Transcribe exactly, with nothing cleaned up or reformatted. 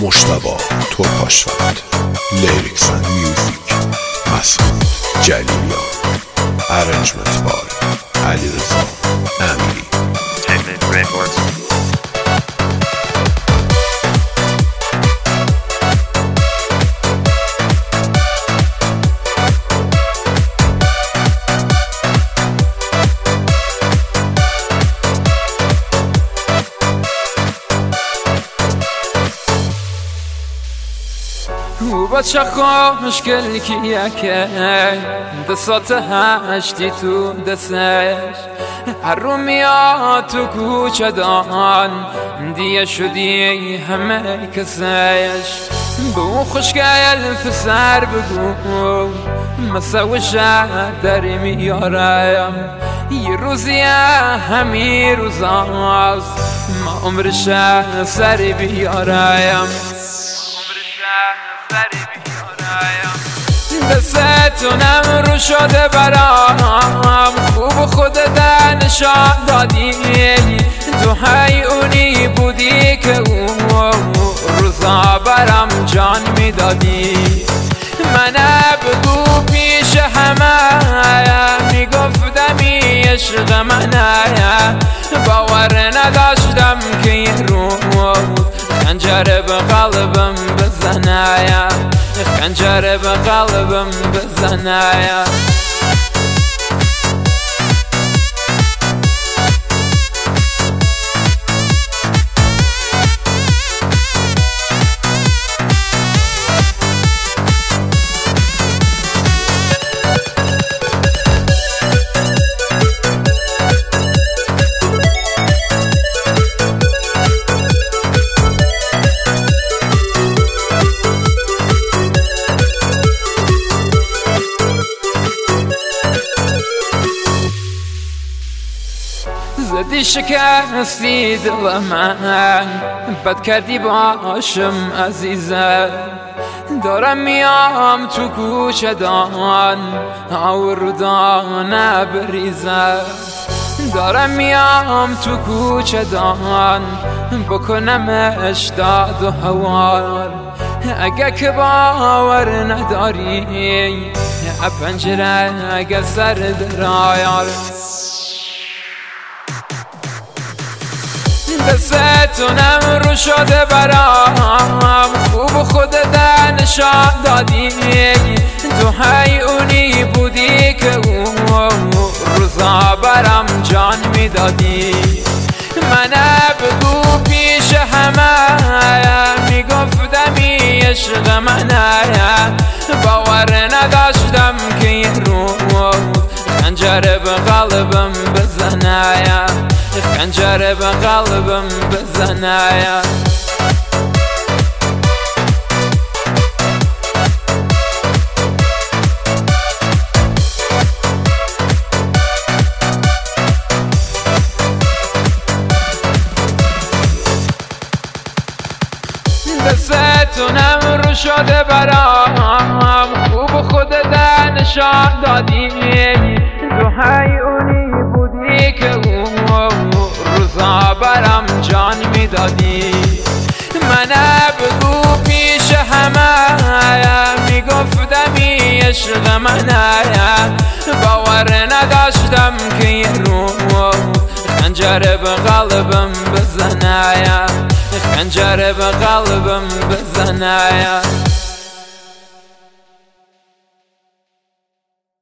مجتبی ترکاشفت، لیریکس اند میوزیک مسعود جلیلیان، ارنجمنت بای علیرضا امیری. او بچه خوشگل کیه که دستات هشتی تو دستش، هر رو میاد تو کوچه دان دیگه شدی همه کسش. به اون خوشگل پسر بگو مسوشه داری میارم، یه روزی همین روزاست ما عمرش سری بیارم. دستتونم رو شده برام، خوب خودت نشان دادی، تو هیونی بودی که اون روزا برام جان میدادی. من بگو پیش همه میگفتمی عشق منه، باور نداشتم که یه روز خنجر به قلبم بزنه، خنجر به قلبم بزنه. زدی شکستی دل من، بد کردی باشم عزیزم، دارم میام تو کوچه دان آوردانه بریزم، دارم میام تو کوچه دان بکنمش داد و هوار. اگه که باور نداری پنجره اگه سر درایار، دستتونم رو شده برام، خوب خودت نشان دادی، تو هیونی بودی که اون روزا برام جان میدادی. من بگو پیش همه میگفتمی عشق منه، باور نداشتم که یه روز خنجر به قلبم بزنه، خنجر به قلبم بزنه. دستتونم رو شده برام، خوب خودت نشان دادی، تو هیونی بودی که اون روزا برام جان میدادی. من بگو پیش همه میگفتمی عشق منه، باور نداشتم که یه روز خنجر به قلبم بزنه، خنجر به قلبم بزنه.